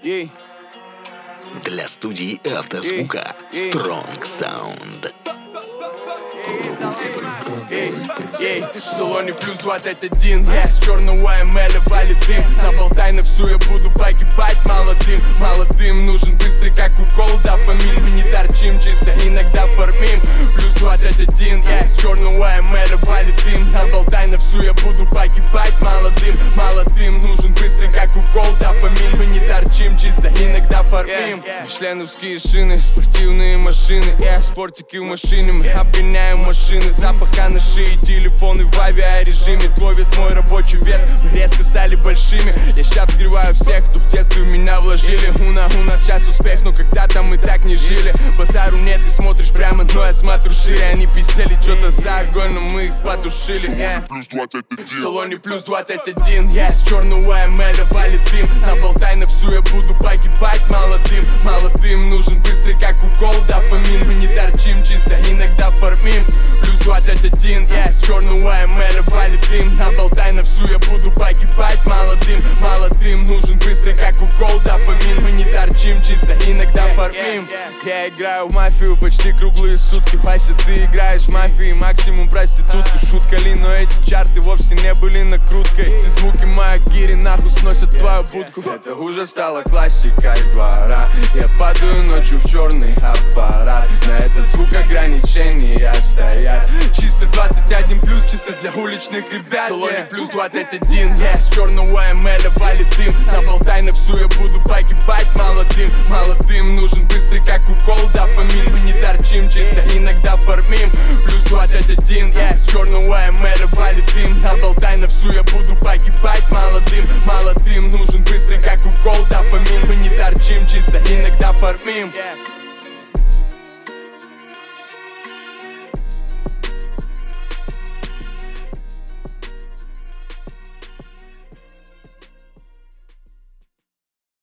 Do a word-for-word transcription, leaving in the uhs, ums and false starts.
Yeah. Для студии автозвука Strong Sound. Эй, эй, в салоне плюс двадцать один. Я с черного эм эля валит дым. Наболтай на всю, я буду погибать молодым. Молодым нужен быстрый, как укол дофамин. Мы не торчим, чисто иногда фармим. Плюс двадцать один. Я с черного эм эля валит дым. Наболтай на всю, я буду погибать молодым. Молодым нужен быстрый, как укол дофамин. Мы не торчим, чисто иногда фармим. Мишленовские шины, спортивные машины. Я спортики в машине, мы обгоняем машины. Запаха на шее, телефоны в авиарежиме. Твой вес, мой рабочий вес, мы резко стали большими. Я щас взгреваю всех, кто в детстве в меня вложили. У, на, у нас сейчас успех, но когда-то мы так не жили. Базару нет, ты смотришь прямо, но я смотрю шире. Они пиздели что-то за огонь, но мы их потушили. yeah. В салоне плюс двадцать один. Я с черного эм эля валит дым. Наболтай на всю, я буду погибать молодым. Молодым нужен быстрый, как укол дофамин. Мы не торчим, чисто иногда фармим. Плюс двадцать один. Я с черного эм эля валит дым. Наболтай на всю, я буду погибать молодым. Молодым нужен быстрый, как укол дофамин. Мы не торчим, чисто иногда фармим. Я играю в мафию почти круглые сутки. Вася, ты играешь в мафии, максимум проститутку. Шутка ли, но эти чарты вовсе не были накруткой. Эти звуки моя гири нахуй сносят твою будку. Это уже стало классикой двора. Я падаю ночью в черный аппарат. На этот звук ограничения стоят. Чисто двадцать один плюс, чисто для уличных ребят. В салоне плюс двадцать один. Я с черного эм эля валит дым. Наболтай на всю, я буду погибать молодым. Молодым нужен быстрый, как укол дофамин. Мы не торчим, чисто иногда фармим. Плюс двадцать один. Я с черного эм эля валит дым. Наболтай на всю, я буду погибать молодым. Молодым нужен быстрый, как укол дофамин. Мы не торчим, чисто иногда фармим.